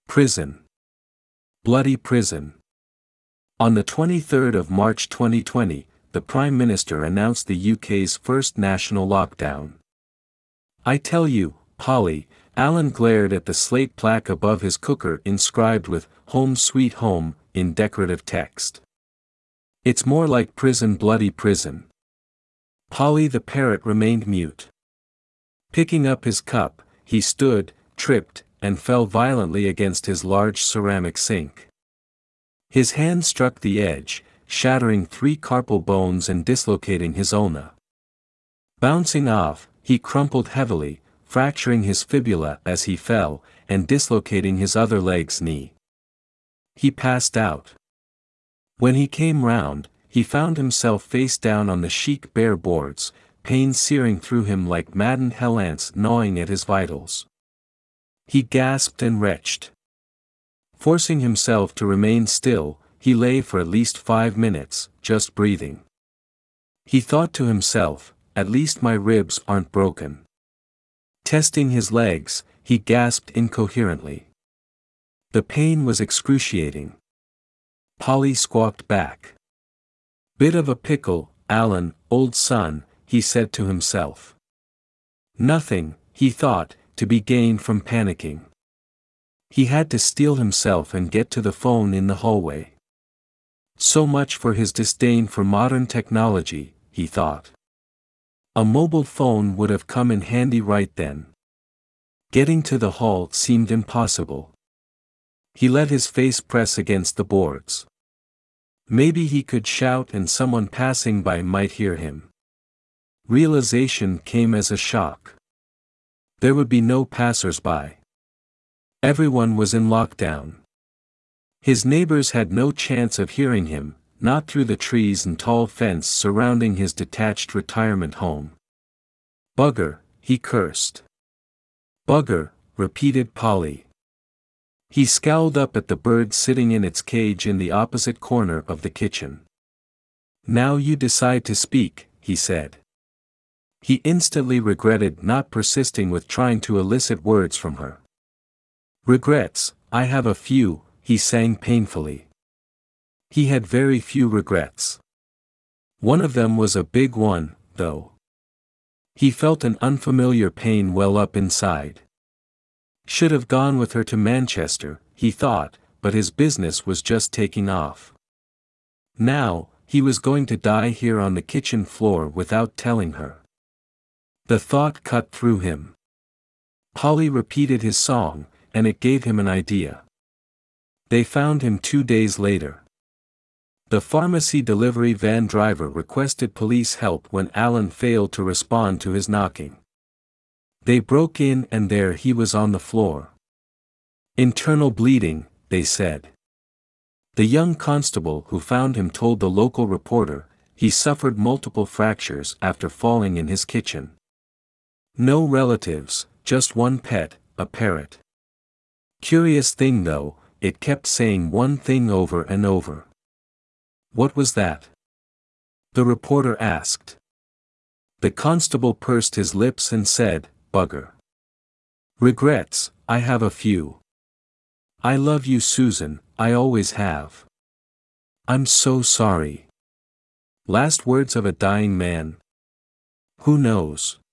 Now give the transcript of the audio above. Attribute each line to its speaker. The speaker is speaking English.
Speaker 1: Prison. Bloody prison. On the 23rd of March 2020, the Prime Minister announced the UK's first national lockdown. I tell you, Polly, Alan glared at the slate plaque above his cooker inscribed with "Home Sweet Home" in decorative text. It's more like prison, bloody prison. Polly the parrot remained mute. Picking up his cup, he stood, tripped, and fell violently against his large ceramic sink. His hand struck the edge, shattering 3 carpal bones and dislocating his ulna. Bouncing off, he crumpled heavily, fracturing his fibula as he fell, and dislocating his other leg's knee. He passed out. When he came round, he found himself face down on the chic bare boards, pain searing through him like maddened hell ants gnawing at his vitals. He gasped and retched. Forcing himself to remain still, he lay for at least 5 minutes, just breathing. He thought to himself, at least my ribs aren't broken. Testing his legs, he gasped incoherently. The pain was excruciating. Polly squawked back. Bit of a pickle, Alan, old son, he said to himself. Nothing, he thought, to be gained from panicking. He had to steel himself and get to the phone in the hallway. So much for his disdain for modern technology, he thought. A mobile phone would have come in handy right then. Getting to the hall seemed impossible. He let his face press against the boards. Maybe he could shout and someone passing by might hear him. Realization came as a shock. There would be no passers-by. Everyone was in lockdown. His neighbors had no chance of hearing him, not through the trees and tall fence surrounding his detached retirement home. Bugger, he cursed. Bugger, repeated Polly. He scowled up at the bird sitting in its cage in the opposite corner of the kitchen. Now you decide to speak, he said. He instantly regretted not persisting with trying to elicit words from her. Regrets, I have a few, he sang painfully. He had very few regrets. One of them was a big one, though. He felt an unfamiliar pain well up inside. Should have gone with her to Manchester, he thought, but his business was just taking off. Now, he was going to die here on the kitchen floor without telling her. The thought cut through him. Polly repeated his song, and it gave him an idea. They found him 2 days later. The pharmacy delivery van driver requested police help when Alan failed to respond to his knocking. They broke in and there he was on the floor. Internal bleeding, they said. The young constable who found him told the local reporter, he suffered multiple fractures after falling in his kitchen. No relatives, just one pet, a parrot. Curious thing though, it kept saying one thing over and over. What was that? The reporter asked. The constable pursed his lips and said, Bugger. Regrets, I have a few. I love you, Susan, I always have. I'm so sorry. Last words of a dying man? Who knows?